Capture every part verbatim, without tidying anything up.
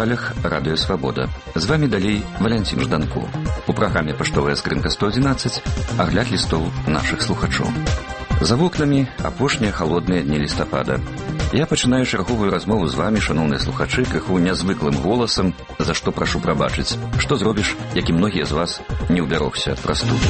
хвалях Радыё Свабода. З вамі далей Валянцін Жданко. У праграме «Паштовая скрынка сто адзінаццаць» агляд лістоў нашых слухачоў. За вокнамі апошнія халодныя дні лістапада. Я пачынаю чарговую размову з вамі, шаноўныя слухачы, крыху нязвыклым голасам, за што прашу прабачыць. Што зробіш, як і многія з вас не ўбярогся ад прастуды.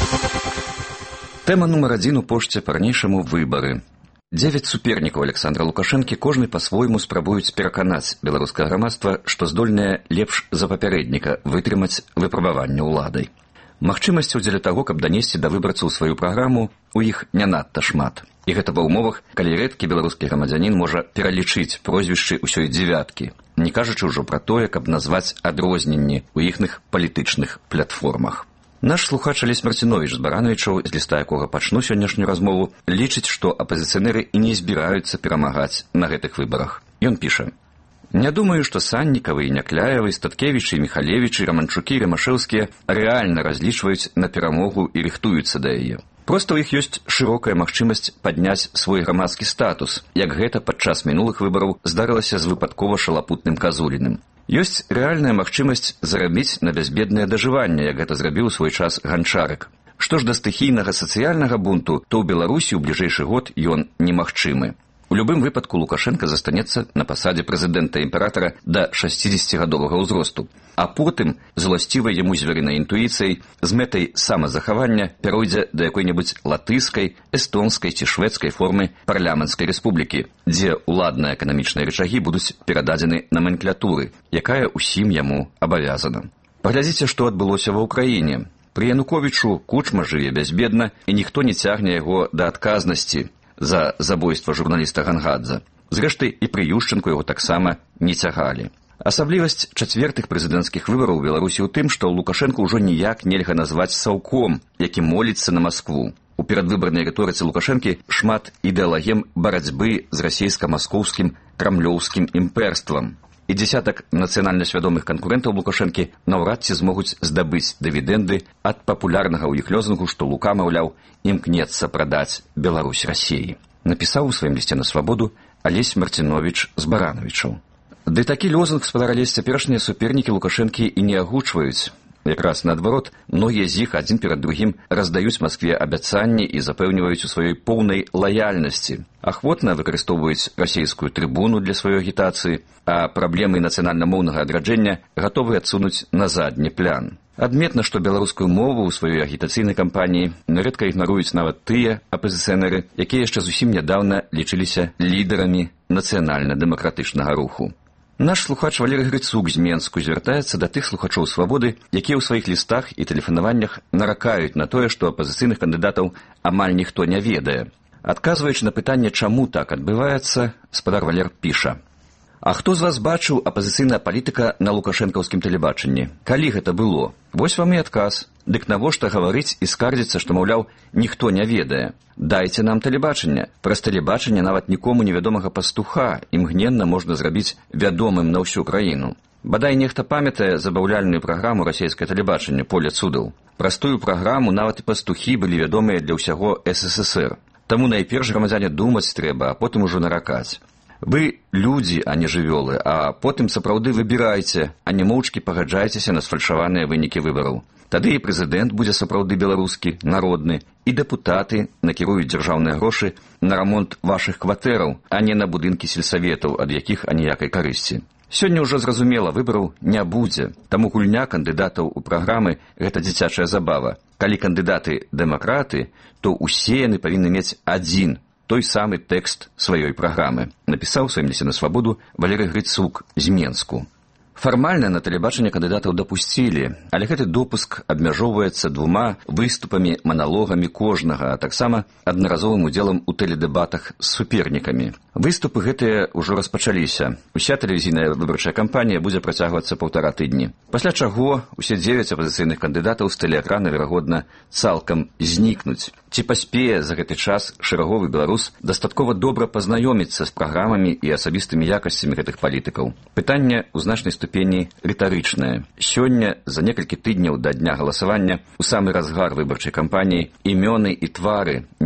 Тэма нумар адзін у пошце па-ранейшаму выбары. Дзевяць супернікаў Александра Лукашэнкі кожны па-свойму спрабуюць пераканаць беларускае грамадства, што здольнае лепш за папярэдніка вытрымаць выпрабаванне ўладай. Магчымасцяў дзеля таго, каб данесці да выбарцаў сваю праграму, у іх не надта шмат. І гэта ва ўмовах, калі рэдкі беларускі грамадзянін можа пералічыць прозвішчы ўсёй дзевяткі, не кажучы ўжо пра тое, каб назваць адрозненні ў іхных палітычных платформах. Наш слухач Алесь Марціновіч з Барановічаў, з ліста якога пачну сённяшнюю размову, лічыць, што апазіцыянеры і не збіраюцца перамагаць на гэтых выбарах. Ён піша: «Не думаю, што Саннікавы, Някляевы, Статкевічы, Міхалевічы, Раманчукі, Рамашэўскія рэальна разлічваюць на перамогу і рыхтуюцца да яе. Проста ў іх ёсць шырокая магчымасць падняць свой грамадскі статус, як гэта падчас мінулых выбараў здарылася з выпадкова шалапутным Казуліным. Ёсць рэальная магчымасць зарабіць на бязбеднае дажыванне, як гэта зрабіў у свой час Ганчарык. Што ж да стыхійнага сацыяльнага бунту, то ў Беларусі ў бліжэйшы год ён немагчымы. У любым выпадку Лукашенко застанецца на пасадзе прэзідэнта-імператара да шасцідзесяцігадовага ўзросту, а потым, з уласцівай яму звярынай інтуіцыяй, з мэтай самазахавання пяройдзе да якой-небудзь латыскай, эстонскай ці шведскай формы парламенцкай рэспублікі, дзе ўладныя эканамічныя рычагі будуць перададзены наменклятуры, якая ўсім яму абавязана. Паглядзіце, што адбылося ва ўкраіне. Пры Януковічу Кучма жыве бязбедна, і ніхто не цягне яго да адказнасці за забойства журналіста Гангадзе. Зрэшты, і пры Юшчэнку яго таксама не цягалі. Асаблівасць чацвертых прэзідэнцкіх выбараў у Беларусі ў тым, што Лукашэнку ўжо ніяк нельга назваць саўком, які моліцца на Маскву. У перадвыбарнай рыторыцы Лукашэнкі шмат ідэалагем барацьбы з расійска-маскоўскім крамлёўскім імпэрствам. І дзесятак нацыянальна свядомых канкурэнтаў Лукашэнкі наўрад ці змогуць здабыць дывідэнды ад папулярнага ў іх лозунгу, што Лука, маўляў, імкнецца прадаць Беларусь Расіі. Напісаў у сваім лісце на Свабоду Алесь Марціновіч з Барановічаў. Ды такі лозунг, спадар Алесь, цяперашнія супернікі Лукашэнкі і не агучваюць. Якраз наадварот, многія з іх адзін перад другім раздаюць Маскве абяцанні і запэўніваюць у сваёй поўнай лаяльнасці. Ахвотна выкарыстоўваюць расійскую трыбуну для сваёй агітацыі, а праблемы нацыянальна-моўнага адраджэння гатовы адсунуць на задні план. Адметна, што беларускую мову ў сваёй агітацыйнай кампаніі нярэдка ігнаруюць нават тыя апазіцыянеры, якія яшчэ зусім нядаўна лічыліся лідарамі нацыянальна-дэмакратычнага руху. Наш слухач Валерый Грыцук з Менску звяртаецца да тых слухачоў Свабоды, якія ў сваіх лістах і тэлефанаваннях наракаюць на тое, што апазіцыйных кандыдатаў амаль ніхто не ведае. Адказваючы на пытанне, чаму так адбываецца, спадар Валер піша: «А хто з вас бачыў апазіцыйная палітыка на лукашэнкаўскім тэлебачанні? Калі гэта было? Вось вам і адказ. Дык навошта гаварыць і скардзіцца, што, маўляў, ніхто не ведае? Дайце нам тэлебачанне. Праз тэлебачанне нават нікому невядомага пастуха імгненна можна зрабіць вядомым на ўсю краіну. Бадай нехта памятае забаўляльную праграму расійскае тэлебачанне «Поле цудаў». Праз тую праграму нават і пастухі былі вядомыя для ўсяго эс эс эс эр. Таму найперш грамадзяне думаць трэба, а потым ужо наракаць. Вы людзі, а не жывёлы, а потым сапраўды выбірайце, а не моўчкі пагаджайцеся на сфальшаваныя вынікі выбараў. Тады і прэзідэнт будзе сапраўды беларускі, народны, і дэпутаты накіруюць дзяржаўныя грошы на рамонт вашых кватэраў, а не на будынкі сельсаветаў, ад якіх аніякай карысці. Сёння ўжо зразумела, выбараў не будзе, таму гульня кандыдатаў у праграмы – гэта дзіцячая забава. Калі кандыдаты дэмакраты, то ўсе яны павінны мець адзін, той самы тэкст сваёй праграмы. Напісаў у сваім лісце на Свабоду Валерый Грыцук з Менску. Фармальна на тэлебачанне кандыдатаў дапусцілі, але гэты допуск абмяжоўваецца двума выступамі, маналогамі кожнага, а таксама аднаразовым удзелам у тэледэбатах з супернікамі. Выступы гэтыя ўжо распачаліся. Уся тэлевізійная выбарчая кампанія будзе працягвацца паўтара тыдні. Пасля чаго усе дзевяць апазіцыйных кандыдатаў з тэлеэкрана, верагодна, цалкам знікнуць. Ці паспее за гэты час шэраговы беларус дастаткова добра пазнаёміцца з праграмамі і асабістымі якасцямі гэтых палітыкаў? Пытанне ў значнай ступені рытарычнае. Сёння, за некалькі тыдняў да дня галасавання, у самы разгар выбарчай кампаніі, імёны і твары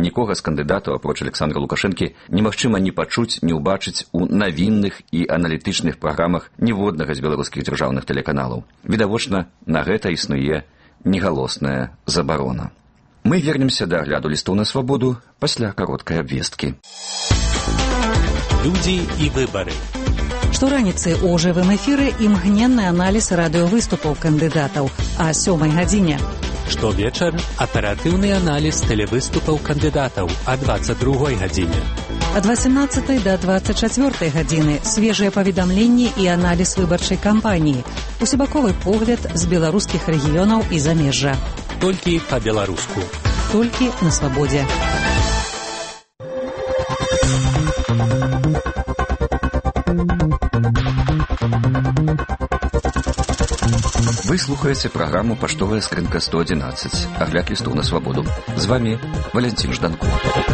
нікога з кандыдатаў апроч Александра Лукашэнкі немагчыма не пачуць, не ўбачыць у навінных і аналітычных праграмах ніводнага з беларускіх дзяржаўных тэлеканалаў. Відавочна, на гэта існуе негалосная забарона. Мы вернемся да агляду лістоў на свабоду пасля кароткай абвесткі. Людзі і выбары. Штораніцы у жывым эфіры імгненны аналіз радыёвыступаў кандыдатаў а сёмай гадзіне. Штовечар аператыўны аналіз тэлевыступаў кандыдатаў а дваццаць другой гадзіне. Ад васемнаццатай да дваццаць чацвёртай гадзіны свежыя паведамленні і аналіз выбарчай кампаніі. Усебаковы погляд з беларускіх рэгіёнаў і замежжа. Толькі па-беларуску. Толькі на свабодзе. Вы слухаеце праграму «Паштовая скрынка сто адзінаццаць». Агляд лістоў на свабоду. З вами Валянцін Жданко.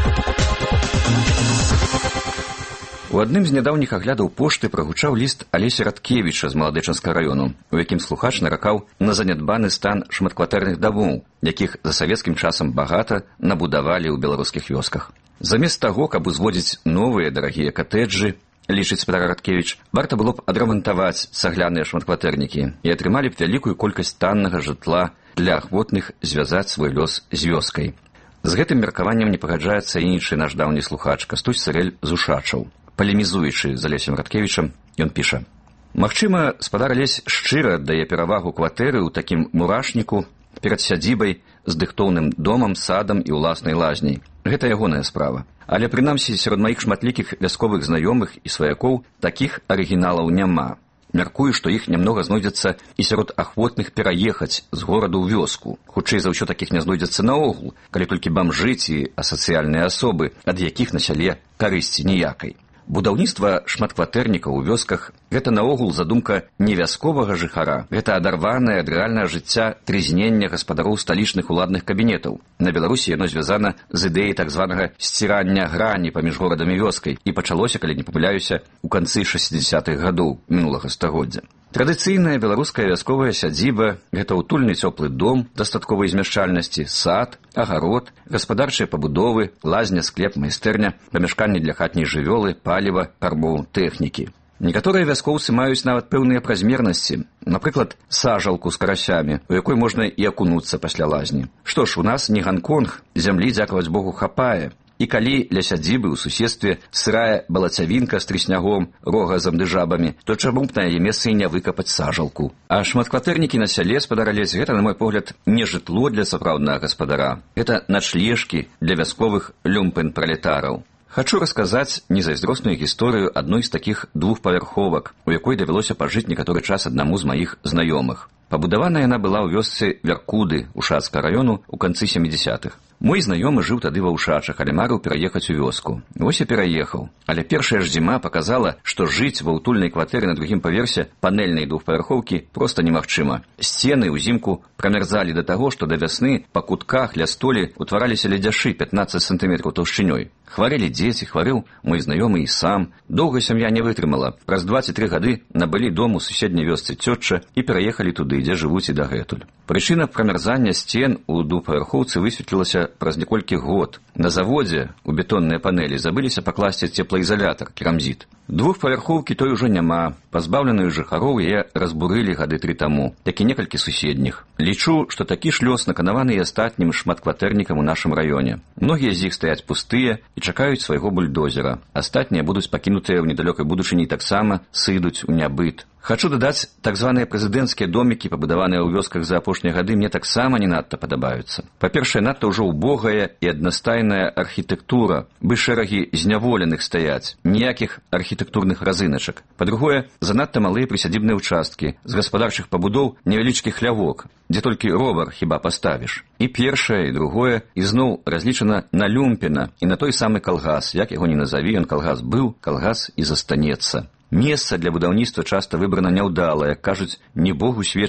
У адным з нядаўніх аглядаў пошты прагучаў ліст Алеся Радкевіча з Маладэчанскага раёну, у якім слухач наракаў на занядбаны стан шматкватэрных дамоў, якіх за савецкім часам багата набудавалі ў беларускіх вёсках. Замест таго, каб узводзіць новыя дарагія катэджы, лічыць спадар Радкевіч, варта было б адрамантаваць цагляныя шматкватэрнікі і атрымалі б вялікую колькасць таннага жытла для ахвотных звязаць свой лёс з вёскай. З гэтым меркаваннем не пагаджаецца іншы наш даўні слухач Кастусь Цырэль з Ушачаў. Палемізуючы з Алесем Радкевічам, ён піша: «Магчыма, спадар Алесь шчыра аддае перавагу кватэры ў такім мурашніку перад сядзібай з дыхтоўным домам, садам і ўласнай лазняй. Гэта ягоная справа. Але прынамсі сярод маіх шматлікіх вясковых знаёмых і сваякоў такіх арыгіналаў няма. Мяркую, што іх нямнога знойдзецца і сярод ахвотных пераехаць з гораду ў вёску. Хутчэй за ўсё такіх не знойдзецца наогул, калі толькі бамжы ці асацыяльныя асобы, ад якіх на сяле карысці ніякай. Будаўніцтва шматкватэрнікаў у вёсках – гэта наогул задумка не вясковага жыхара, гэта адарванае ад рэальнага жыцця трызнення гаспадароў сталічных уладных кабінетаў. На Беларусі яно звязана з ідэяй так званага сцірання грані паміж горадам і вёскай і пачалося, калі не памыляюся, у канцы шэсцідзясятых гадоў мінулага стагоддзя. Традыцыйная беларуская вясковая сядзіба – гэта ўтульны цёплы дом дастатковай змяшчальнасці, сад, агарод, гаспадарчыя пабудовы, лазня, склеп, майстэрня, памяшканні для хатняй жывёлы, паліва, карбоў, тэхнікі. Некаторыя вяскоўцы маюць нават пэўныя празмернасці, напрыклад, сажалку з карасямі, у якой можна і акунуцца пасля лазні. Што ж, у нас не Ганконг, зямлі, дзякаваць Богу, хапае. І калі ля сядзібы ў суседстве сырая балацявінка з трыснягом, рогазам ды жабамі, то чаму б на яе месцы і не выкапаць сажалку? А шматкватэрнікі на сяле, спадар Алесь, гэта, на мой погляд, не жытло для сапраўднага гаспадара. Гэта начлежкі для вясковых люмпэн-пралетараў. Хачу расказаць незайздросную гісторыю адной з такіх двухпавярховак, у якой давялося пажыць некаторы час аднаму з маіх знаёмых. Пабудавана яна была ў вёсцы Вяркуды Ушацкага раёну ў канцы сямідзясятых. Мой знаёмы жыў тады ва Ушачах, але марыў пераехаць у вёску. Вось і пераехаў. Але першая ж зіма паказала, што жыць ва ўтульнай кватэры на другім паверсе панельнай двухпавярхоўкі проста немагчыма. Сцены ўзімку прамярзалі да таго, што да вясны па кутках ля столі утвараліся ледзяшы пятнаццаць сантыметраў таўшчынёй. Хварэлі дзеці, хварэў мой знаёмы і сам. Доўга сям'я не вытрымала. Праз два ці тры гады набылі дом у суседняй вёсцы цётча і пераехалі туды, дзе жывуць і дагэтуль. Прычына прамярзання сцен у двухпавярхоўцы высветлілася праз некалькі год. На заводзе у бетонныя панелі забыліся пакласці цеплаізалятар, керамзіт. Двухпавярхоўкі той ужо няма. Пазбаўленую жыхароў яе разбурылі гады тры таму, як і некалькі суседніх. Лічу, што такі ж лёс наканаваны і астатнім шматкватэрнікам у нашым раёне. Многія з іх стаяць пустыя і чакаюць свайго бульдозера. Астатнія будуць пакінутыя ў недалёкай будучыні і таксама сыдуць у нябыт. Хачу дадаць, так званыя прэзідэнцкія домікі, пабудаваныя ў вёсках за апошнія гады, мне таксама не надта падабаюцца. Па-першае, надта ўжо ўбогая і аднастайная архітэктура, бы шэрагі зняволеных стаяць, ніякіх архітэктурных разыначак. Па-другое, занадта малыя прысядзібныя ўчасткі, з гаспадарчых пабудоў невялічкі хлявок, дзе толькі ровар хіба паставіш. І першае, і другое, ізноў разлічана на люмпена і на той самы калгас, як яго не назаві, ён калгас быў, калгас і застанецца. Месца для будаўніцтва часта выбрана няўдала, як кажуць, ні богу свечка,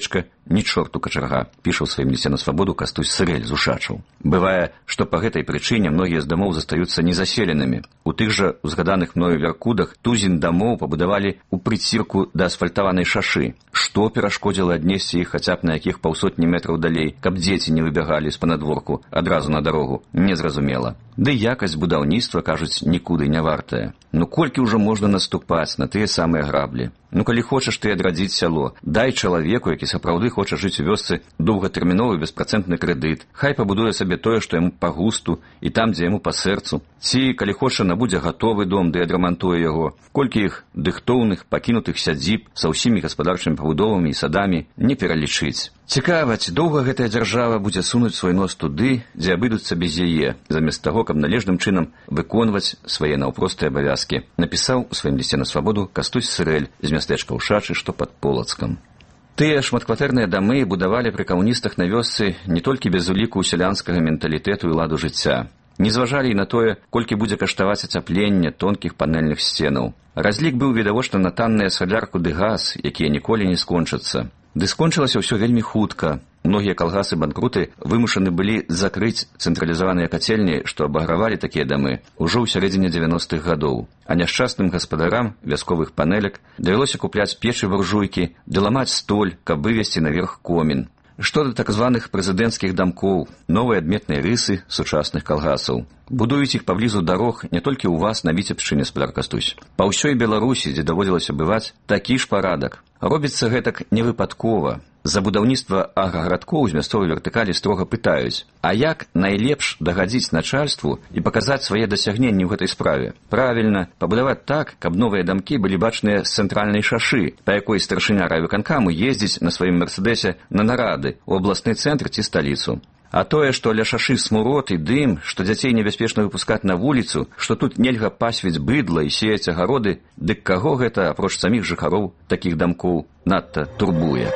ні чорту качарга, піша ў сваім лісце на свабоду Кастусь Сырэль з Ушачаў. Бывае, што па гэтай прычыне многія з дамоў застаюцца незаселенымі. У тых жа узгаданых мною Вяркудах тузін дамоў пабудавалі ў прыцірку да асфальтаванай шашы. Што перашкодзіла аднесці іх хаця б на якіх паўсотні метраў далей, каб дзеці не выбягалі з панадворку адразу на дарогу, незразумела. Ды якасць будаўніцтва, кажуць, нікуды не вартая. Ну колькі ўжо можна наступаць на тыя самыя граблі? Ну калі хочаш ты адрадзіць сяло, дай чалавеку, які сапраўды хоча жыць у вёсцы, доўгатэрміновы беспрацэнтны крэдыт. Хай пабудуе сабе тое, што яму па густу і там, дзе яму па сэрцу. Ці, калі хоча, набудзе гатовы дом ды адрамантуе яго. Колькі іх дыхтоўных, пакінутых сядзіб са ўсімі гаспадарчымі пабудовамі і садамі не пералічыць. Цікава, ці доўга гэтая дзяржава будзе сунуць свой нос туды, дзе абыдуцца без яе, замест таго, каб належным чынам выконваць свае наўпростыя абавязкі, напісаў у сваім лісце на свабоду Кастусь Сырэль з мястэчка Ушачы, што пад Полацкам. Тыя шматкватэрныя дамы будавалі пры камуністах на вёсцы не толькі без уліку сялянскага менталітэту і ладу жыцця. Не зважалі і на тое, колькі будзе каштаваць ацяпленне тонкіх панэльных сценаў. Разлік быў відавочна на танныя салярку ды газ, якія ніколі не скончацца. Ды скончылася ўсё вельмі хутка. Многія калгасы-банкруты вымушаны былі закрыць цэнтралізаваныя кацельні, што абагравалі такія дамы ўжо ў сярэдзіне дзевяностых гадоў. А няшчасным гаспадарам вясковых панелек давялося купляць печы-буржуйкі ды ламаць столь, каб вывесці наверх комін. Што да так званых прэзідэнцкіх дамкоў, новыя адметныя рысы сучасных калгасаў. Будуюць іх паблізу дарог не толькі ў вас на Віцебшчыне, спадар Кастусь. Па ўсёй Беларусі, дзе даводзілася бываць, такі ж парадак. Робіцца гэтак невыпадкова. За будаўніцтва аграгарадкоў з мясцовай вертыкалі строга пытаюць, а як найлепш дагадзіць начальству і паказаць свае дасягненні ў гэтай справе? Правільна, пабудаваць так, каб новыя дамкі былі бачныя з цэнтральнай шашы, па якой старшыня райвыканкаму ездзіць на сваім мерседесе на нарады ў абласны цэнтр ці сталіцу. А тое, што ля шашы смурод і дым, што дзяцей небяспечна выпускаць на вуліцу, што тут нельга пасвіць быдла і сеяць агароды, дык каго гэта, апроч саміх жыхароў такіх дамкоў, надта турбуе?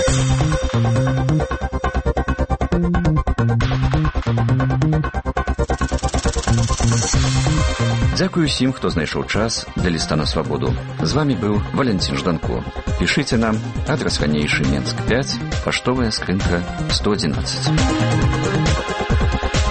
Дзякую усім, хто знайшоў час для ліста на свабоду. З вамі быў Валентин Жданко. Пішыце нам, адрас ранейшы Менск пяць, паштовая скрынка сто адзінаццаць.